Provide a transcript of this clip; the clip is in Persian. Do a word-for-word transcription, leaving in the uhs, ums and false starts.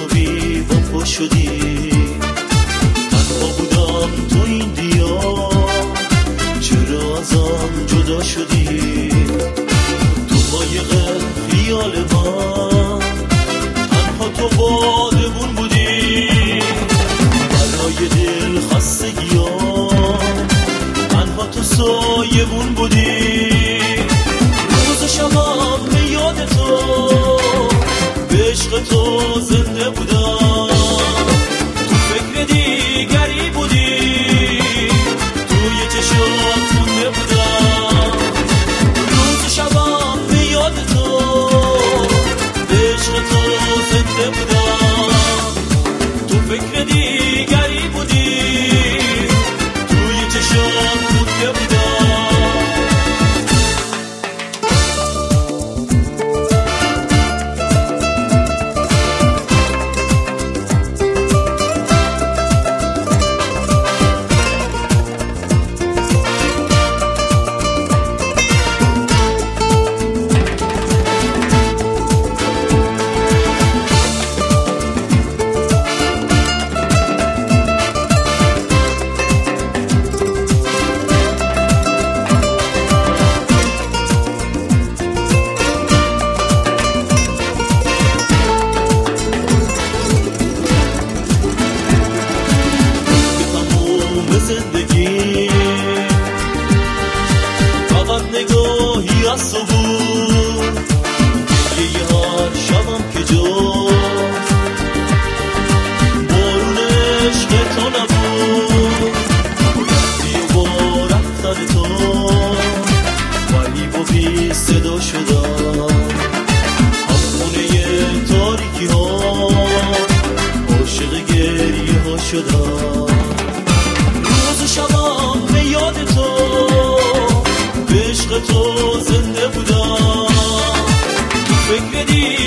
بی وفا شدی. تنها بودم تو این دیار، چرا ازم جدا شدی؟ تو قایق خیال من، تنها تو بادمون بودی. برای دل خستگیام، تنها تو سایمون بودی. روز و شبم به یاد تو، به عشق تو زنده بودم. تو فکر دیگری بودی، توی چشات مونده بودم. روز و شبم به یاد تو، به عشق تو زنده بودم. تو فکر دیگری بودی، توی چشات مونده بودم. زندگی فقط نگاهی از تو بود، یه هر شبم که جاست بارون عشق تو نبود. رفتی و با رفتن تو غریب و بی صدا شدم. همخونه تاریکی ها عاشق گریه ها شدم. شبم به یاد تو، به عشق تو زنده بودم. تو فکر دی